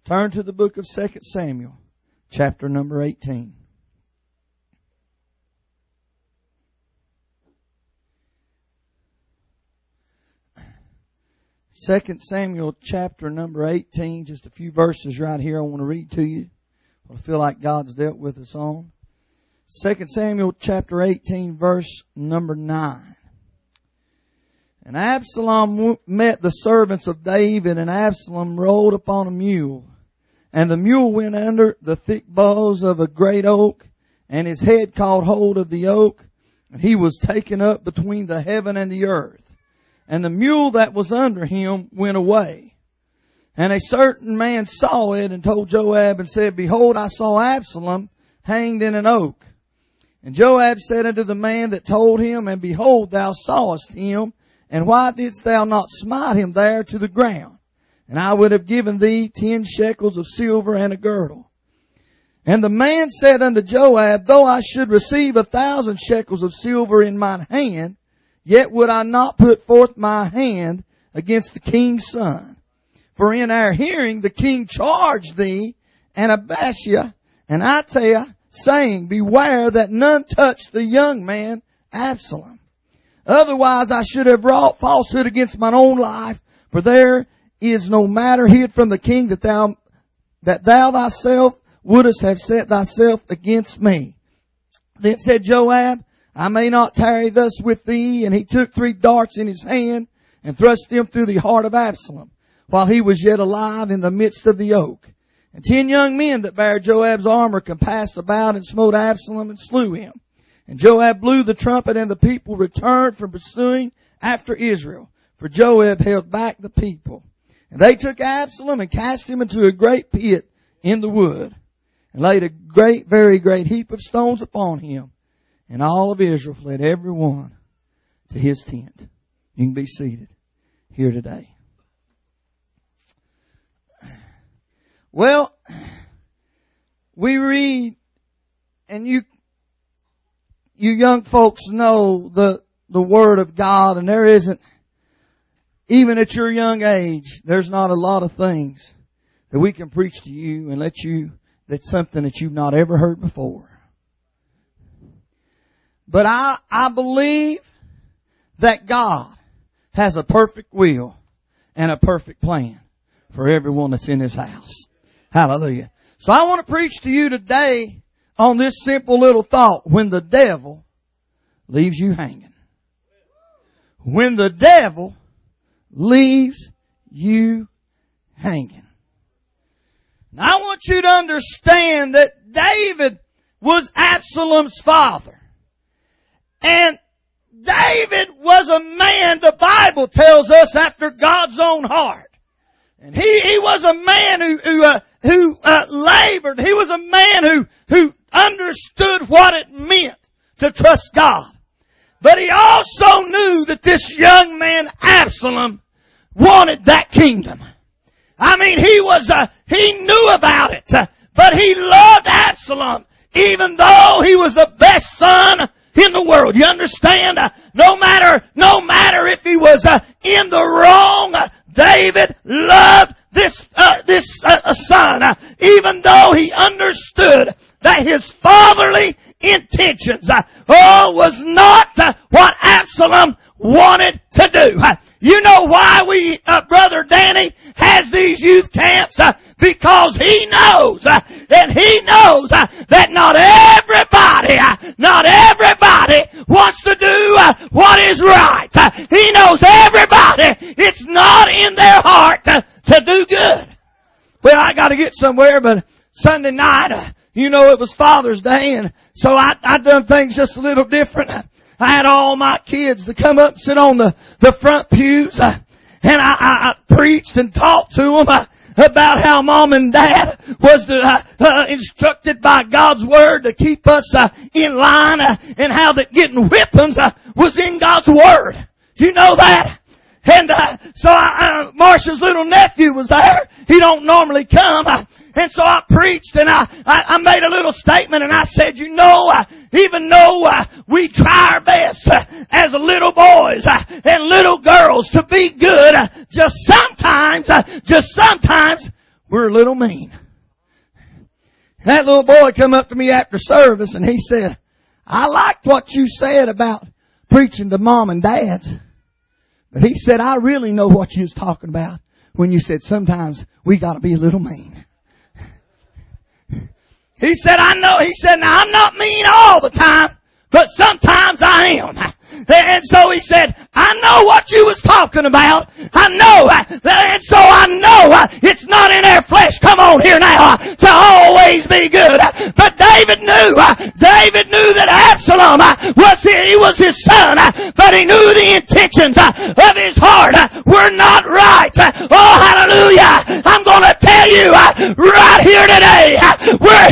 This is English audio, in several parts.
Turn to the book of 2 Samuel, chapter number 18. Second Samuel chapter number 18, just a few verses right here I want to read to you. I feel like God's dealt with us on. 2 Samuel chapter 18 verse number 9. And Absalom met the servants of David, and Absalom rode upon a mule. And the mule went under the thick boughs of a great oak, and his head caught hold of the oak, and he was taken up between the heaven and the earth. And the mule that was under him went away. And a certain man saw it and told Joab and said, Behold, I saw Absalom hanged in an oak. And Joab said unto the man that told him, And behold, thou sawest him, and why didst thou not smite him there to the ground? And I would have given thee 10 shekels of silver and a girdle. And the man said unto Joab, Though I should receive 1,000 shekels of silver in mine hand, yet would I not put forth my hand against the king's son. For in our hearing the king charged thee and Abishai and Ittai, saying, Beware that none touch the young man Absalom. Otherwise I should have wrought falsehood against mine own life, for there is no matter hid from the king that thou thyself wouldest have set thyself against me. Then said Joab, I may not tarry thus with thee. And he took 3 darts in his hand and thrust them through the heart of Absalom, while he was yet alive in the midst of the oak. And 10 young men that bare Joab's armor compassed about and smote Absalom and slew him. And Joab blew the trumpet, and the people returned from pursuing after Israel, for Joab held back the people. And they took Absalom and cast him into a great pit in the wood, and laid a great, very great heap of stones upon him. And all of Israel fled every one to his tent. You can be seated here today. Well, we read, and you young folks know the Word of God, and there isn't, even at your young age, there's not a lot of things that we can preach to you and that's something that you've not ever heard before. But I believe that God has a perfect will and a perfect plan for everyone that's in His house. Hallelujah. So I want to preach to you today on this simple little thought: when the devil leaves you hanging. When the devil leaves you hanging. Now I want you to understand that David was Absalom's father. And David was a man, the Bible tells us, after God's own heart. And he was a man who labored. He was a man who understood what it meant to trust God. But he also knew that this young man Absalom wanted that kingdom. I mean, he knew about it, but he loved Absalom, even though he was the best son in the world. You understand? No matter if he was in the wrong, David loved this son, even though he understood that his fatherly intentions was not what Absalom wanted to do. You know why Brother Danny has these youth camps? Because he knows that not everybody wants to do what is right. He knows everybody, it's not in their heart to do good. Well, I got to get somewhere, but Sunday night, it was Father's Day, and so I done things just a little different. I had all my kids to come up and sit on the front pews, and I preached and talked to them about how Mom and Dad was instructed by God's Word to keep us in line, and how that getting whippings was in God's Word. You know that? And so Marcia's little nephew was there. He don't normally come. And so I preached, and I made a little statement, and I said, even though we try our best as little boys and little girls to be good, just sometimes we're a little mean. That little boy come up to me after service and he said, I liked what you said about preaching to mom and dads. But he said, I really know what you was talking about when you said sometimes we got to be a little mean. He said, I know. He said, now I'm not mean all the time, but sometimes I am. And so he said, I know what you was talking about. I know. And so I know it's not in our flesh. Come on here now to always be good. But David knew that Absalom was his son, but he knew the intentions of his heart were not right. Oh, hallelujah. I'm going to tell you right here today, we're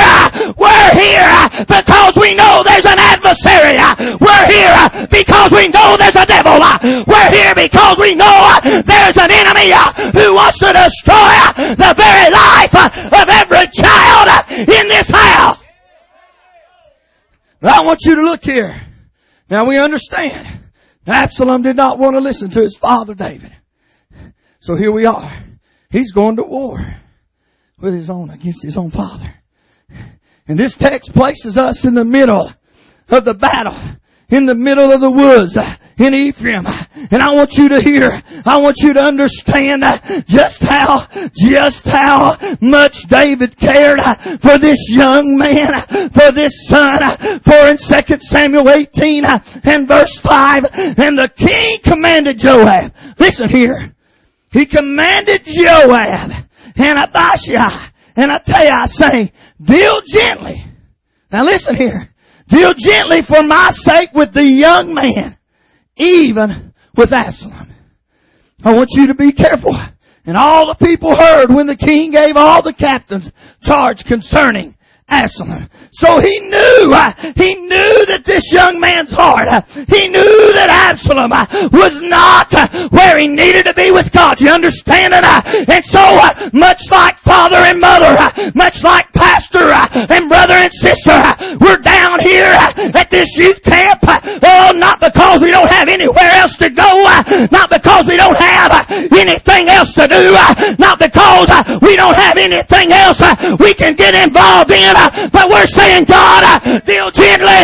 here because we know there's an adversary. We're here because we know there's a devil. We're here because we know there's an enemy who wants to destroy the very life of every child in this house. But I want you to look here. Now we understand Absalom did not want to listen to his father David. So here we are. He's going to war against his own father. And this text places us in the middle of the battle, in the middle of the woods in Ephraim. And I want you to understand just how much David cared for this young man, for this son. For in 2 Samuel 18 and verse 5, and the king commanded Joab. Listen here. He commanded Joab and Abishai and Ittai, saying, deal gently. Now listen here. Deal gently for my sake with the young man, even with Absalom. I want you to be careful. And all the people heard when the king gave all the captains charge concerning Absalom. So he knew that this young man's heart, he knew that Absalom was not where he needed to be with God. You understand it? And so much like father and mother, much like pastor and brother and sister, we're down here at this youth camp. Oh, not because we don't have anywhere else to go, not because we don't have anything else to do, not because we don't have anything else we can get involved in, but we're saying, God, deal gently.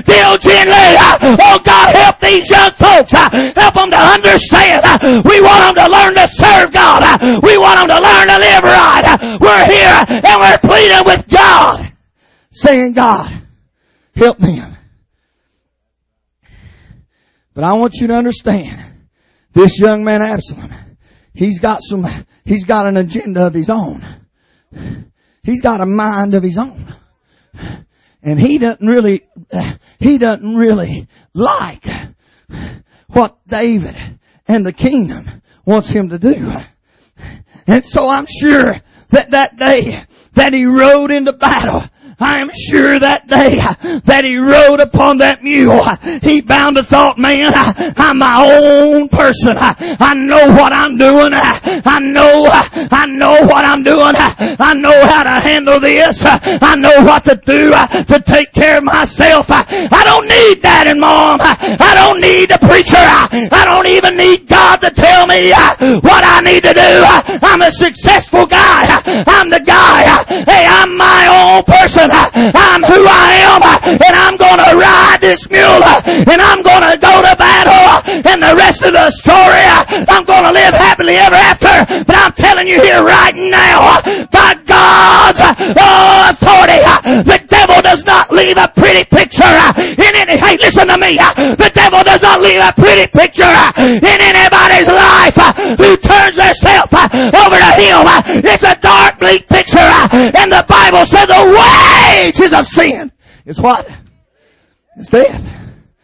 Oh God, help these young folks. Help them to understand. We want them to learn to serve God. We want them to learn to live right. We're here and we're pleading with God, saying, God, help them. But I want you to understand, this young man Absalom, he's got an agenda of his own. He's got a mind of his own. And he doesn't really like what David and the kingdom wants him to do. And so I'm sure that day that he rode into battle, I am sure that day that he rode upon that mule, he bound a thought, man, I'm my own person. I know what I'm doing. I know what I'm doing. I know how to handle this. I know what to do to take care of myself. I don't need dad and mom. I don't need the preacher. I don't even need God to tell me what I need to do. I'm a successful guy. I'm the guy. Hey, I'm my own person. I'm who I am, and I'm going to ride this mule, and I'm going to go to battle, and the rest of the story, I'm going to live happily ever after. But I'm telling you here right now, by God's authority, the devil does not leave a pretty picture hey, listen to me. The devil does not leave a pretty picture in anybody's life who turns themselves over to him. It's a dark, bleak picture, and the Bible said the wages of sin is what? It's death.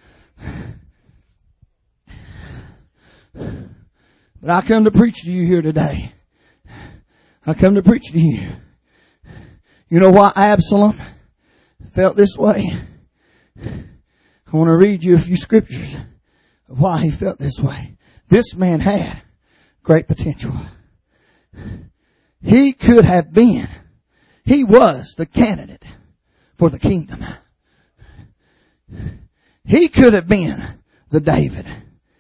But I come to preach to you here today. I come to preach to you. You know why Absalom felt this way? I want to read you a few scriptures of why he felt this way. This man had great potential. He could have been, he was the candidate for the kingdom. He could have been the David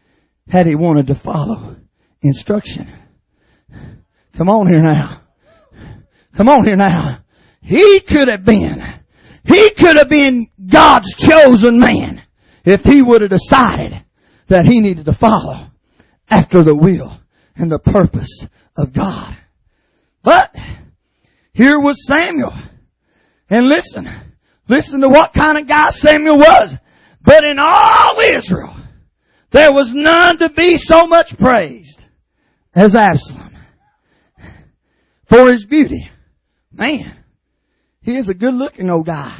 had he wanted to follow instruction. Come on here now. Come on here now. He could have been God's chosen man if he would have decided that he needed to follow after the will and the purpose of God. But here was Samuel. And listen to what kind of guy Samuel was. But in all Israel, there was none to be so much praised as Absalom for his beauty. Man, he is a good looking old guy.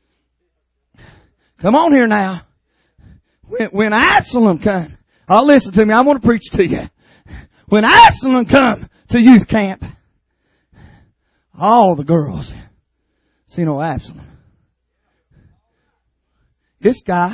Come on here now. When Absalom come, listen to me, I want to preach to you. When Absalom come to youth camp, all the girls see no Absalom. This guy,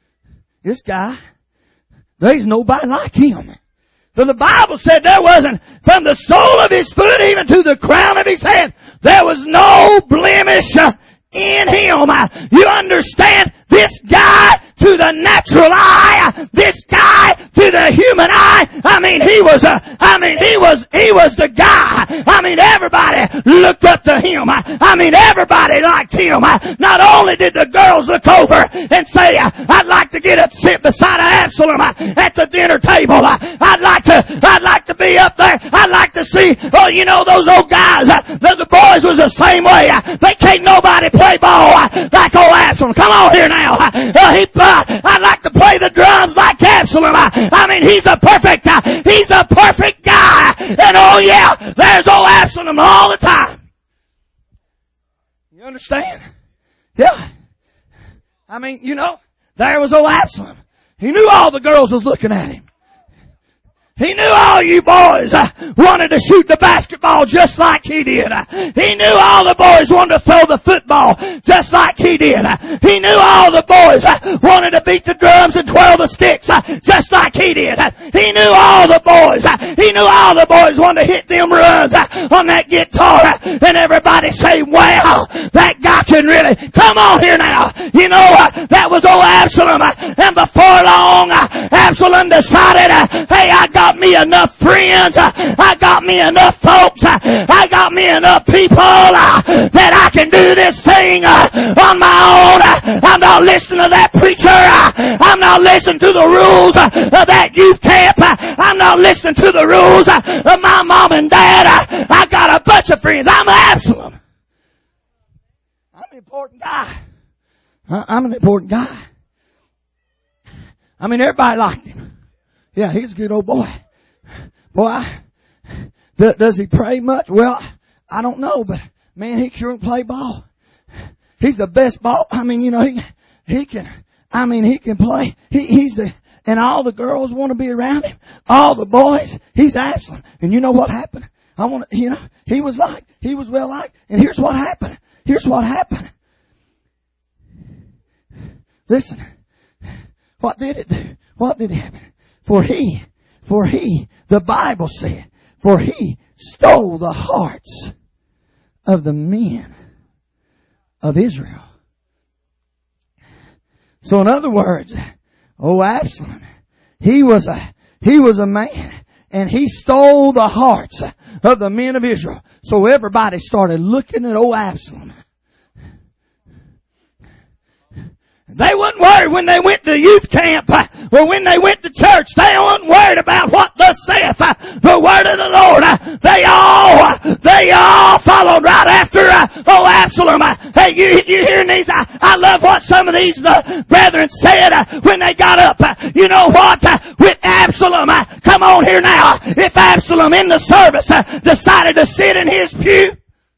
there's nobody like him. For the Bible said there wasn't, from the sole of his foot even to the crown of his head, there was no blemish in him. You understand? This guy to the natural eye, this guy to the human eye, he was the guy. Everybody looked up to him. Everybody liked him. Not only did the girls look over and say, I'd like to get up sit beside Absalom at the dinner table. I'd like to be up there. I'd like to see, those old guys, the boys was the same way. They can't nobody play ball like old Absalom. Come on here now. I'd like to play the drums like Absalom. He's a perfect guy. And oh yeah, there's old Absalom all the time. You understand? Yeah. There was old Absalom. He knew all the girls was looking at him. He knew all you boys wanted to shoot the basketball just like he did. He knew all the boys wanted to throw the football just like he did. He knew all the boys wanted to beat the drums and twirl the sticks just like he did. He knew all the boys. He knew all the boys wanted to hit them runs on that guitar. And everybody say, wow, that guy can really. Come on here now. That was old Absalom. And before long, Absalom decided, hey, I got me enough friends. I got me enough folks. I got me enough people that I can do this thing on my own. I'm not listening to that preacher. I'm not listening to the rules of that youth camp. I'm not listening to the rules of my mom and dad. I got a bunch of friends. I'm Absalom. I'm an important guy. I'm an important guy. Everybody liked him. Yeah, he's a good old boy. Boy, does he pray much? Well, I don't know, but man, he sure can play ball. He's the best ball. He can play. And all the girls want to be around him. All the boys. He's Absalom. And you know what happened? He was well liked. And here's what happened. Listen. What did it do? What did happen? For he, the Bible said, for he stole the hearts of the men of Israel. So in other words, Absalom, he was a man, and he stole the hearts of the men of Israel. So everybody started looking at Absalom. They wasn't worried when they went to youth camp or when they went to church. They wasn't worried about what thus saith the word of the Lord. They all followed right after Absalom. Hey, you hearing these? I love what some of these brethren said when they got up. You know what? With Absalom, come on here now. If Absalom in the service decided to sit in his pew,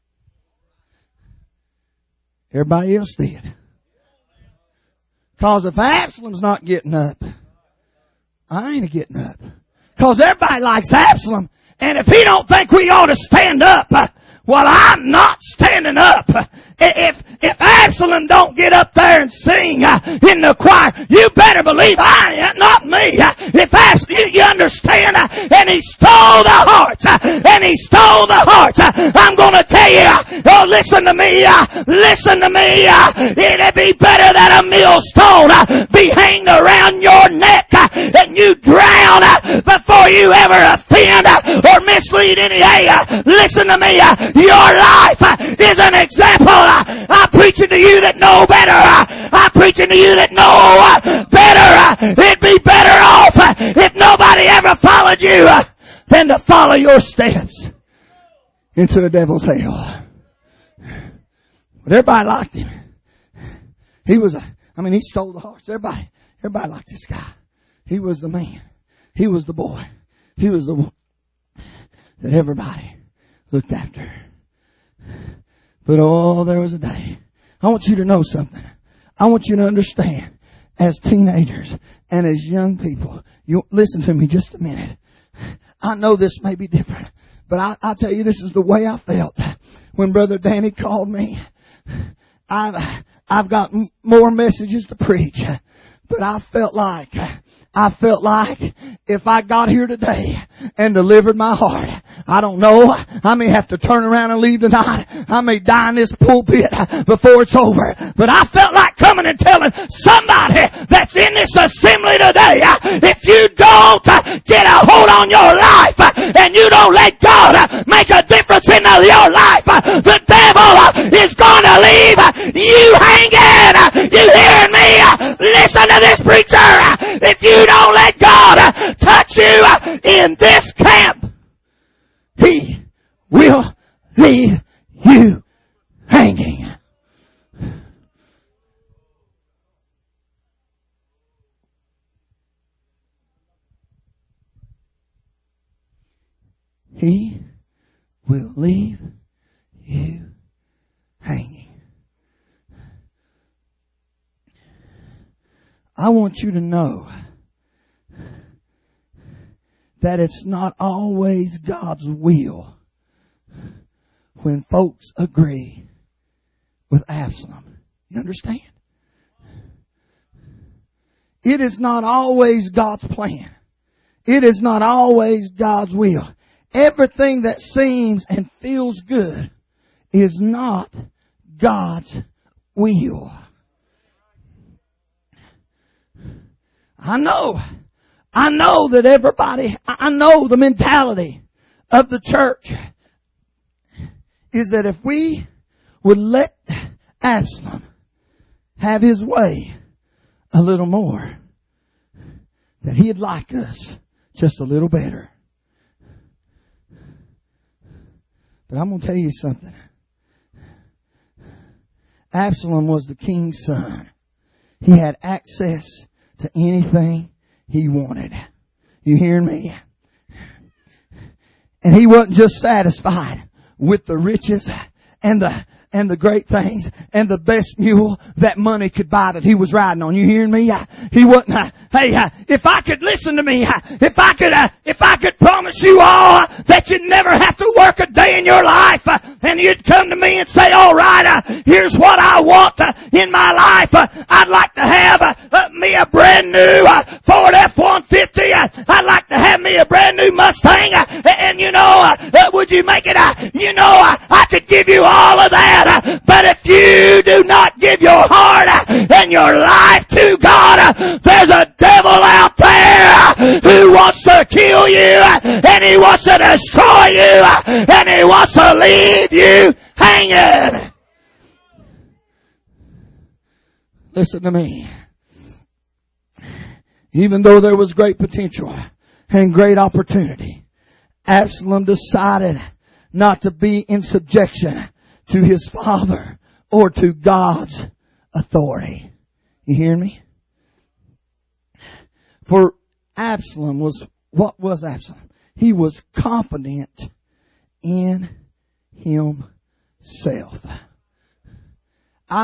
everybody else did. Because if Absalom's not getting up, I ain't getting up. Because everybody likes Absalom. And if he don't think we ought to stand up, well, I'm not standing up. If Absalom don't get up there and sing in the choir, you better believe I am, not me. If Absalom, you understand? And he stole the hearts. I'm going to tell you, listen to me. It'd be better that a millstone be hanged around your neck and you drown before you ever offend or mislead any. Listen to me. Your life to you that know better. I'm preaching to you that know better. It'd be better off if nobody ever followed you than to follow your steps into the devil's hell. But everybody liked him. He stole the hearts. Everybody liked this guy. He was the man. He was the boy. He was the one that everybody looked after. But there was a day. I want you to know something. I want you to understand, as teenagers and as young people, you listen to me just a minute. I know this may be different, but I'll tell you, this is the way I felt when Brother Danny called me. I've got more messages to preach, but I felt like if I got here today and delivered my heart, I don't know, I may have to turn around and leave tonight. I may die in this pulpit before it's over. But I felt like coming and telling somebody that's in this assembly today, if you don't get a hold on your life and you don't let God make a difference in your life, the devil is going to leave you hanging. You hearing me? Listen to this preacher. If you don't let God touch you in this camp, He will leave you hanging. He will leave you hanging. I want you to know that it's not always God's will when folks agree with Absalom. You understand? It is not always God's plan. It is not always God's will. Everything that seems and feels good is not God's will. I know that everybody, I know the mentality of the church is that if we would let Absalom have his way a little more, that he'd like us just a little better. But I'm going to tell you something. Absalom was the king's son. He had access to anything he wanted. You hearing me? And he wasn't just satisfied with the riches and the great things and the best mule that money could buy that he was riding on. You hearing me? He wasn't, if I could listen to me, if I could promise you all that you'd never have to work a day in your life, and you'd come to me and say, all right, here's what I want in my life. I'd like to have me a brand new Ford F-150. I'd like to have me a brand new Mustang. And would you make it? I could give you all of that. But if you do not give your heart and your life to God, there's a devil out there who wants to kill you, and he wants to destroy you, and he wants to leave you hanging. Listen to me. Even though there was great potential and great opportunity, Absalom decided not to be in subjection to his father or to God's authority. You hear me? For Absalom what was Absalom? He was confident in himself. I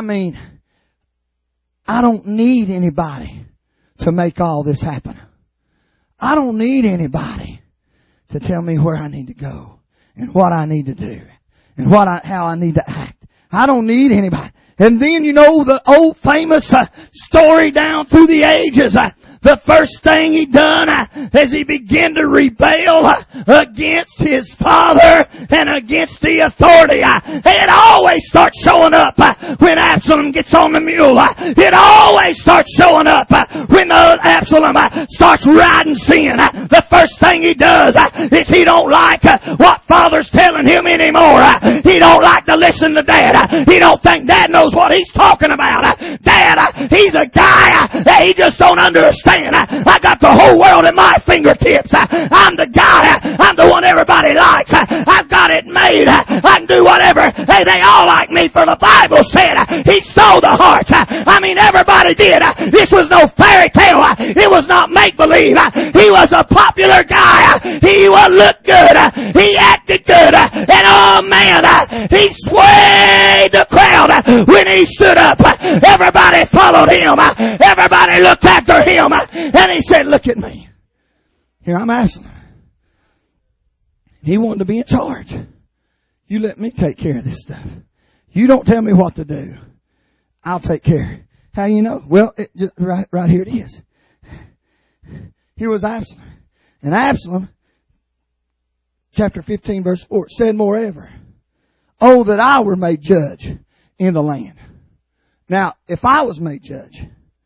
don't need anybody to make all this happen. I don't need anybody to tell me where I need to go and what I need to do and how I need to act. I don't need anybody. And then the old famous story down through the ages. The first thing he done as he began to rebel against his father and against the authority. It always starts showing up when Absalom gets on the mule. It always starts showing up when Absalom starts riding sin. The first thing he does is he don't like what father's telling him anymore. He don't like to listen to dad. He He don't think Dad knows what he's talking about. Dad, he's a guy that he just don't understand. I got the whole world at my fingertips. I'm the guy. I'm the one everybody likes. I've got it made. I can do whatever. Hey, they all like me, for the Bible said he stole the hearts. I mean, everybody did. This was no fairy tale. It was not make-believe. He was a popular guy. He would look good. He acted good. And oh man, he swayed the crowd when he stood up. Everybody followed him. Everybody looked after him. And he said, look at me. Here I'm Absalom. He wanted to be in charge. You let me take care of this stuff. You don't tell me what to do. I'll take care. How you know? Well, right here it is. Here was Absalom. And Absalom, chapter 15, verse 4, said moreover, oh, that I were made judge in the land. Now, if I was made judge,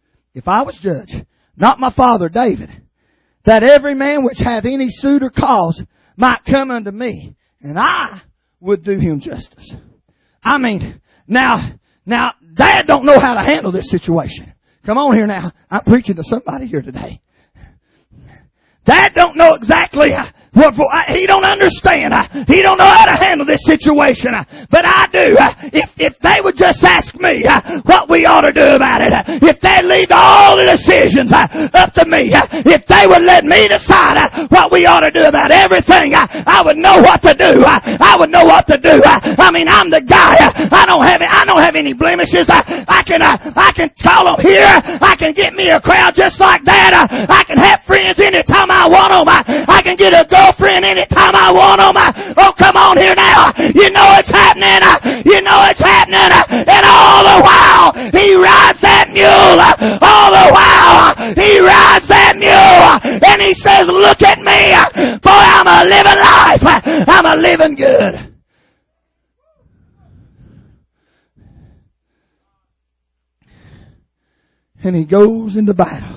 not my father David, that every man which hath any suit or cause might come unto me, and I would do him justice. I mean, now, Dad don't know how to handle this situation. Come on here now. I'm preaching to somebody here today. Dad don't know exactly what he don't understand. He don't know how to handle this situation. But I do. If they would just ask me what we ought to do about it, if they'd leave all the decisions up to me, if they would let me decide what we ought to do about everything, I would know what to do. I would know what to do. I mean, I'm the guy. I don't have any blemishes. I can call them here. I can get me a crowd just like that. I can have friends anytime I want them. I can get a girlfriend anytime I want them. Oh, come on here now. You know it's happening. You know it's happening. And all the while, he rides that mule. All the while, he rides that mule. And he says, look at me. Boy, I'm a living life. I'm a living good. And he goes into battle.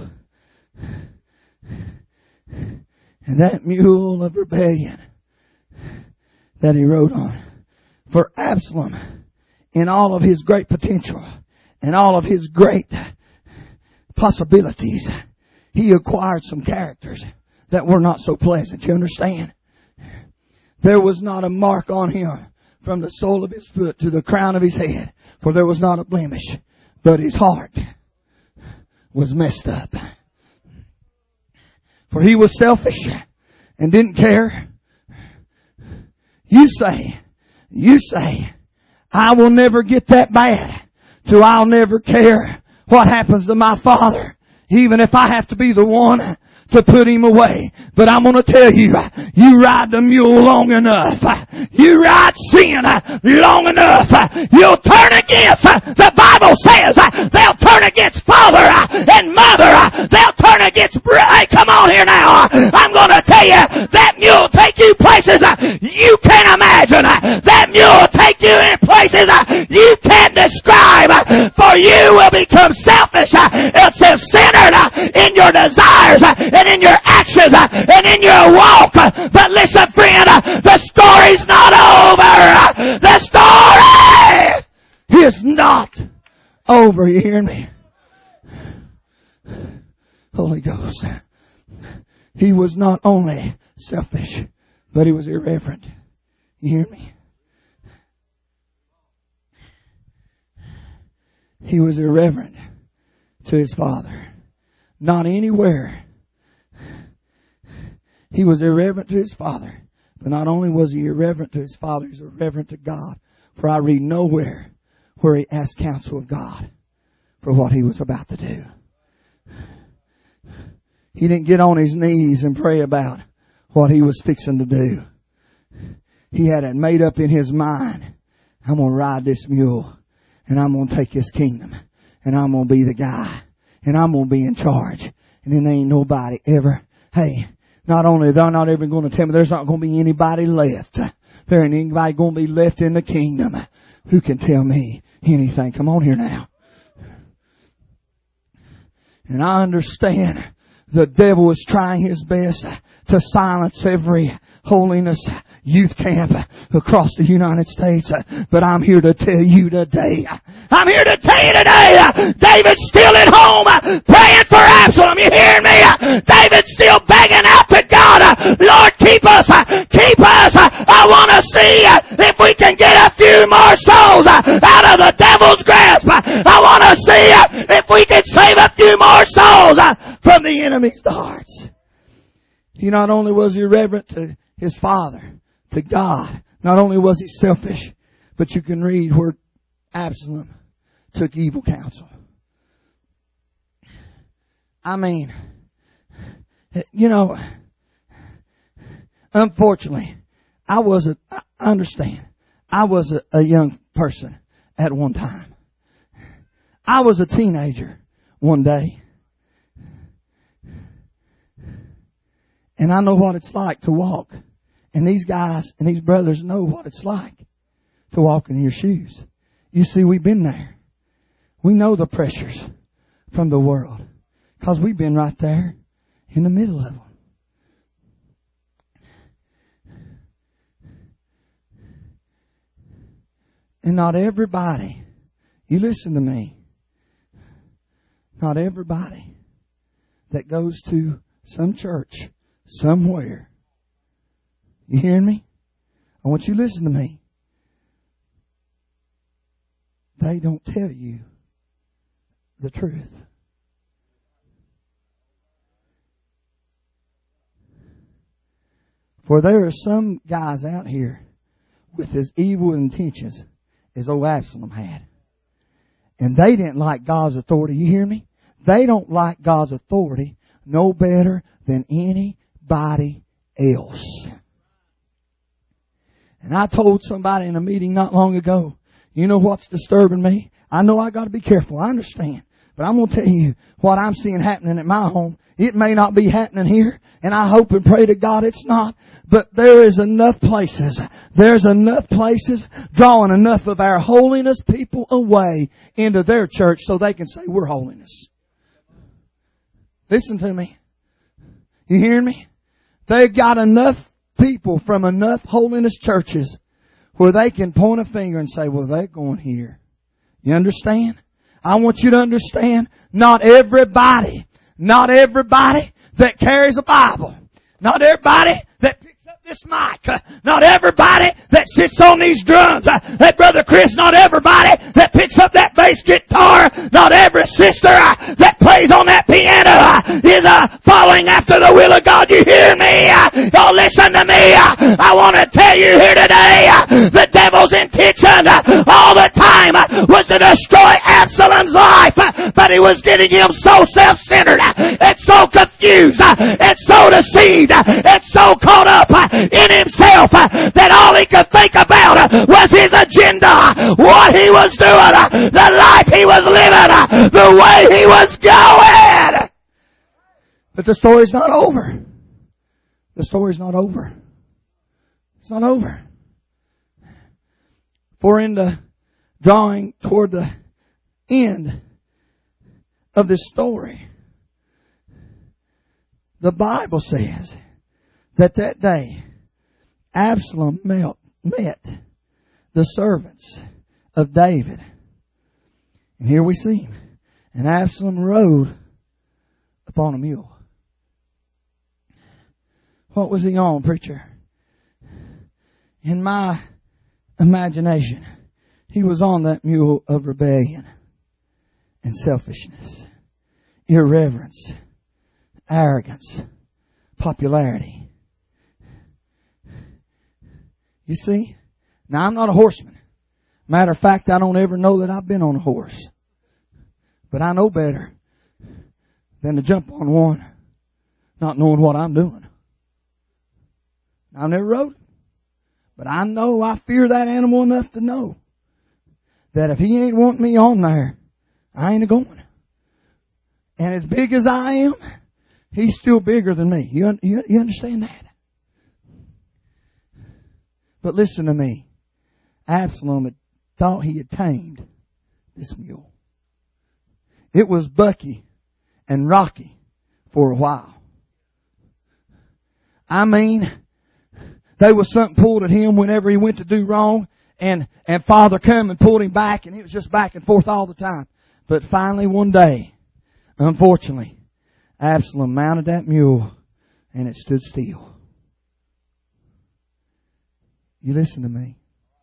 And that mule of rebellion that he rode on. For Absalom, in all of his great potential and all of his great possibilities, he acquired some characters that were not so pleasant. You understand? There was not a mark on him from the sole of his foot to the crown of his head, for there was not a blemish, but his heart was messed up. For he was selfish and didn't care. You say, I will never get that bad, so I'll never care what happens to my father, even if I have to be the one to put him away. But I'm going to tell you, you ride the mule long enough, you ride sin long enough, you'll turn against. The Bible says they'll turn against father and mother. They'll turn against. Hey, come on here now. I'm going to tell you, that mule will take you places you can't imagine. That mule will take you in places you can't describe. For you will become selfish. It's centered in your desires and in your actions and in your walk. But listen, friend, the story's not over. The story is not over. You hear me? Holy Ghost. He was not only selfish, but he was irreverent. You hear me? He was irreverent to his father. Not anywhere. He was irreverent to his father. But not only was he irreverent to his father, he was irreverent to God. For I read nowhere where he asked counsel of God for what he was about to do. He didn't get on his knees and pray about what he was fixing to do. He had it made up in his mind. I'm going to ride this mule and I'm going to take this kingdom and I'm going to be the guy and I'm going to be in charge. And then ain't nobody ever, hey, not only they're not ever going to tell me, there's not going to be anybody left. There ain't anybody going to be left in the kingdom who can tell me anything. Come on here now. And I understand The devil is trying his best to silence every holiness youth camp across the United States. But I'm here to tell you today, David's still at home praying for Absalom. You hearing me? David's still begging out to God, Lord, keep us. I want to see if we can get a few more souls out of the devil's grasp. I want to see if we can save a few more souls from the enemy's darts. He not only was irreverent to his father, to God, not only was he selfish, but you can read where Absalom took evil counsel. I mean, unfortunately, I was a young person at one time. I was a teenager one day. And I know what it's like to walk. And these guys and these brothers know what it's like to walk in your shoes. You see, we've been there. We know the pressures from the world because we've been right there in the middle of them. And not everybody, you listen to me, not everybody that goes to some church somewhere, you hearing me? I want you to listen to me. They don't tell you the truth. For there are some guys out here with as evil intentions as old Absalom had. And they didn't like God's authority. You hear me? They don't like God's authority no better than anybody else. And I told somebody in a meeting not long ago, you know what's disturbing me? I know I got to be careful. I understand. But I'm going to tell you what I'm seeing happening at my home. It may not be happening here, and I hope and pray to God it's not. But there is enough places. There's enough places drawing enough of our holiness people away into their church so they can say we're holiness. Listen to me. You hearing me? They've got enough people from enough holiness churches where they can point a finger and say, well, they're going here. You understand? I want you to understand, not everybody that carries a Bible, not everybody that picks up this mic, not everybody that sits on these drums, hey Brother Chris, not everybody that picks up that bass guitar, not every sister that plays on that piano is following after the will of God. You hear me? Oh, listen to me. I want to tell you here today, the devil's intention all the time was to destroy Absalom's life, but he was getting him so self-centered and so confused and so deceived and so caught up in himself that all he could think about was his agenda, what he was doing, the life he was living, the way he was going. But the story's not over. The story's not over. It's not over. For in the drawing toward the end of this story, the Bible says that day Absalom met the servants of David. And here we see him. And Absalom rode upon a mule. What was he on, preacher? In my imagination, he was on that mule of rebellion and selfishness, irreverence, arrogance, popularity. You see? Now, I'm not a horseman. Matter of fact, I don't ever know that I've been on a horse. But I know better than to jump on one, not knowing what I'm doing. I've never rode, but I fear that animal enough to know that if he ain't wanting me on there, I ain't going. And as big as I am, he's still bigger than me. You understand that? But listen to me. Absalom had thought he had tamed this mule. It was bucky and rocky for a while. I mean, there was something pulled at him whenever he went to do wrong, and Father come and pulled him back, and it was just back and forth all the time. But finally one day, unfortunately, Absalom mounted that mule and it stood still. You listen to me.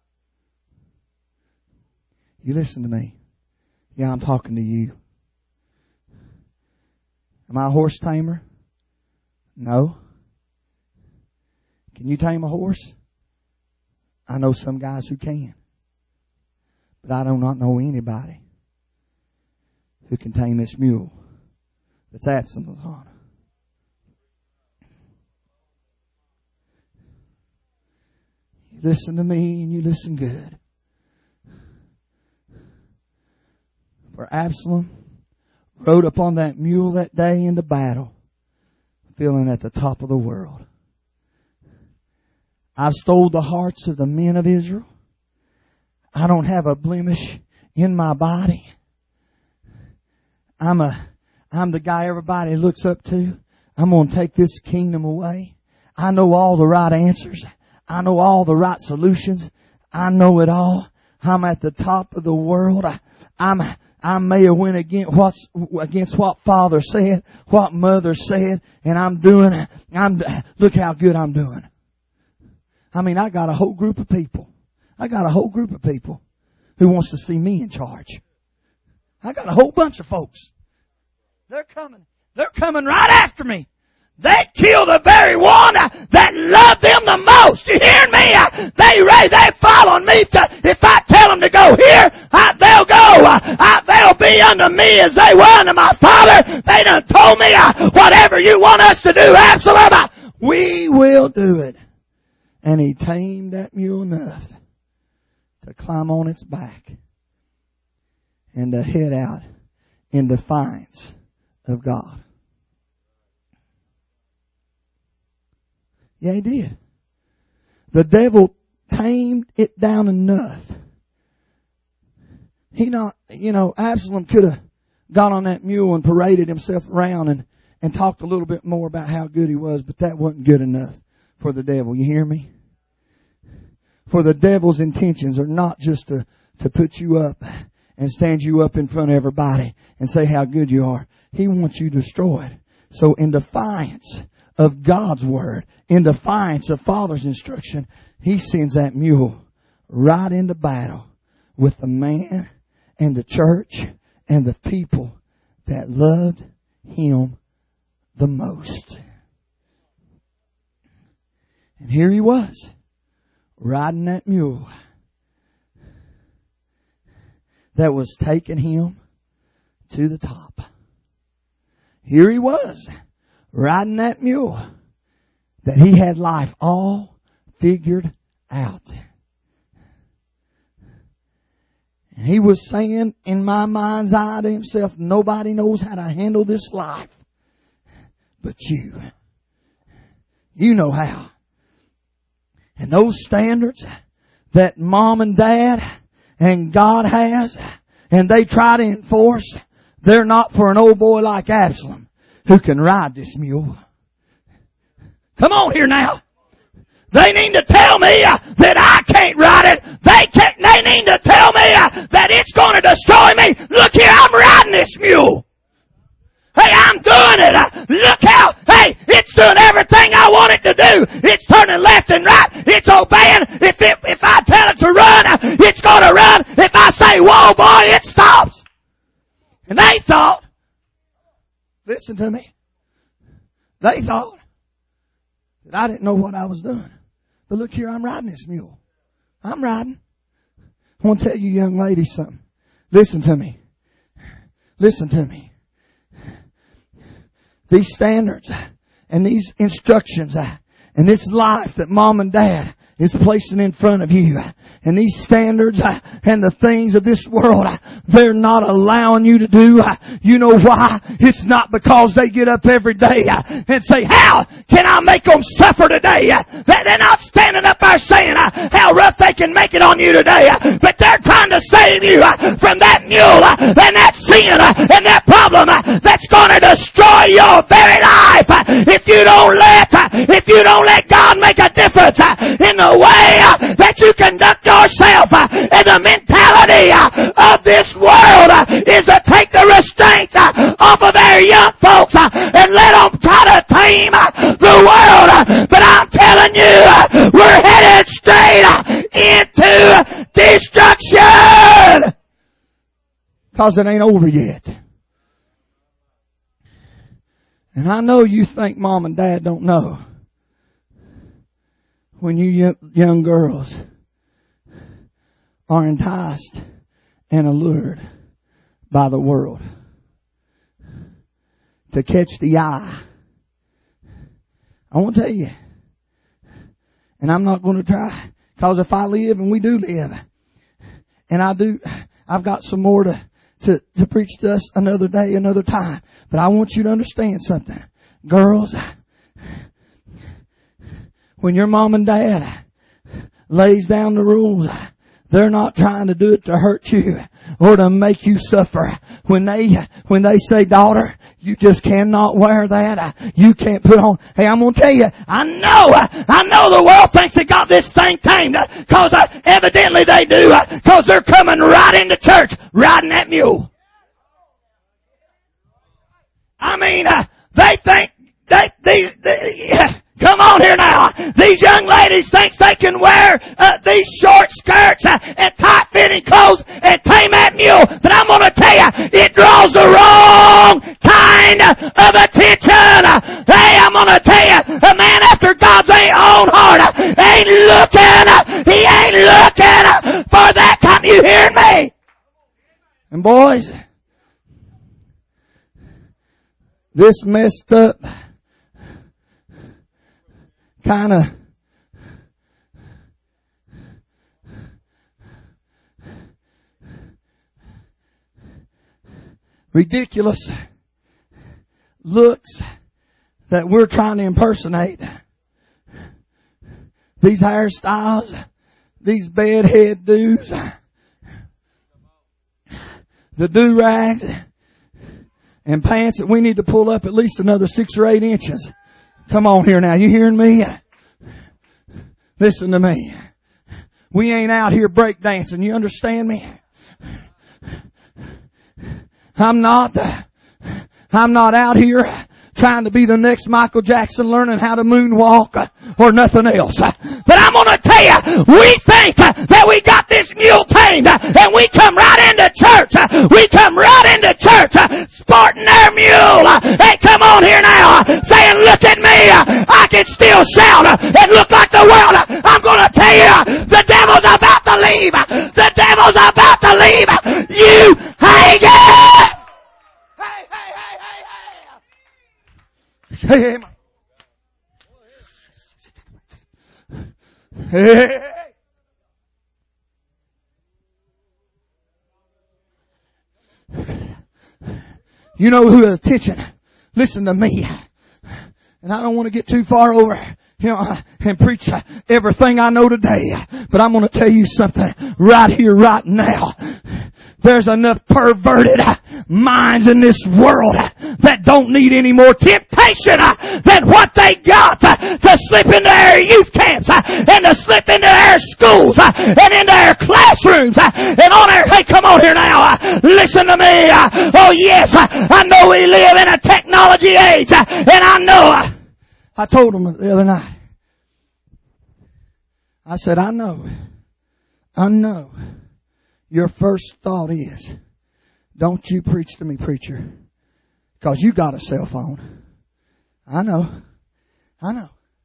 You listen to me. Yeah, I'm talking to you. Am I a horse tamer? No. Can you tame a horse? I know some guys who can. But I do not know anybody who can tame this mule that's Absalom's on. You listen to me and you listen good. For Absalom rode upon that mule that day into battle, feeling at the top of the world. I've stole the hearts of the men of Israel. I don't have a blemish in my body. I'm the guy everybody looks up to. I'm going to take this kingdom away. I know all the right answers. I know all the right solutions. I know it all. I'm at the top of the world. I may have went against what Father said, what Mother said, and look how good I'm doing. I mean, I got a whole group of people. Who wants to see me in charge. I got a whole bunch of folks. They're coming right after me. They killed the very one that loved them the most. You hear me? They follow me. If I tell them to go here, they'll go. They'll be unto me as they were unto my father. They done told me, whatever you want us to do, Absalom, we will do it. And he tamed that mule enough to climb on its back and to head out in defiance of God. Yeah, he did. The devil tamed it down enough. Absalom could have got on that mule and paraded himself around and talked a little bit more about how good he was, but that wasn't good enough for the devil. You hear me? For the devil's intentions are not just to put you up and stand you up in front of everybody and say how good you are. He wants you destroyed. So in defiance of God's word, in defiance of Father's instruction, he sends that mule right into battle with the man and the church and the people that loved him the most. And here he was, riding that mule that was taking him to the top. Here he was, riding that mule that he had life all figured out. And he was saying in my mind's eye to himself, nobody knows how to handle this life but you. You know how. And those standards that mom and dad and God has, and they try to enforce, they're not for an old boy like Absalom who can ride this mule. Come on here now. They need to tell me that I can't ride it. They need to tell me that it's going to destroy me. Look here, I'm riding this mule. Hey, I'm doing it. Look how, it's doing everything I want it to do. It's turning left and right. It's obeying. If I tell it to run, it's going to run. If I say, whoa, boy, it stops. And they thought, listen to me, they thought that I didn't know what I was doing. But look here, I'm riding this mule. I'm riding. I want to tell you young ladies something. Listen to me. Listen to me. These standards and these instructions and this life that mom and dad is placing in front of you, and these standards and the things of this world, they're not allowing you to do. You know why? It's not because they get up every day and say, how can I make them suffer today? They're not standing up there saying how rough they can make it on you today, but they're trying to save you from that mule and that sin and that problem that's going to destroy your very way of this world is to take the restraints off of our young folks and let them try to tame the world. But I'm telling you, we're headed straight into destruction. Because it ain't over yet. And I know you think mom and dad don't know. When you young girls are enticed and allured by the world to catch the eye. I want to tell you, and I'm not going to try, because if I live, and we do live, and I've got some more to preach to us another day, another time. But I want you to understand something. Girls, when your mom and dad lays down the rules, they're not trying to do it to hurt you or to make you suffer. When they say, daughter, you just cannot wear that. You can't put on. Hey, I'm going to tell you, I know the world thinks they got this thing tamed, because evidently they do, because they're coming right into church riding that mule. I mean, they think come on here now. These young ladies think they can wear these short skirts and tight-fitting clothes and tame that mule. But I'm going to tell you, it draws the wrong kind of attention. Hey, I'm going to tell you, a man after God's own heart ain't looking. He ain't looking for that kind. You hearing me? And boys, this messed up kind of ridiculous looks that we're trying to impersonate. These hairstyles, these bedhead do's, the do-rags, and pants that we need to pull up at least another 6 or 8 inches. Come on here now. You hearing me? Listen to me. We ain't out here breakdancing. You understand me? I'm not out here trying to be the next Michael Jackson learning how to moonwalk or nothing else. But I'm going to tell you, we think that we got this mule tamed and we come right into church. We come right into church sporting their mule. Hey, come on here now saying, look at me. I can still shout and look like the world. I'm going to tell you, the devil's about to leave. The devil's about to leave. You hang it. Hey, hey. You know who is attention. Listen to me. And I don't want to get too far over, and preach everything I know today. But I'm going to tell you something right here, right now. There's enough perverted minds in this world that don't need any more temptation than what they got to slip into their youth camps and to slip into their schools and into their classrooms and on their, hey, come on here now. Listen to me. Oh yes, I know we live in a technology age, and I know. I told them the other night. I said, I know. Your first thought is, don't you preach to me, preacher, because you got a cell phone. I know. I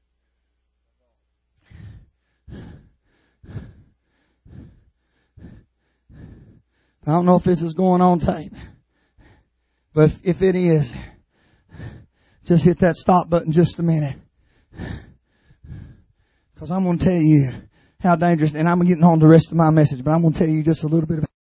don't know if this is going on tape, but if it is, just hit that stop button just a minute, because I'm going to tell you how dangerous, and I'm getting on the rest of my message, but I'm going to tell you just a little bit about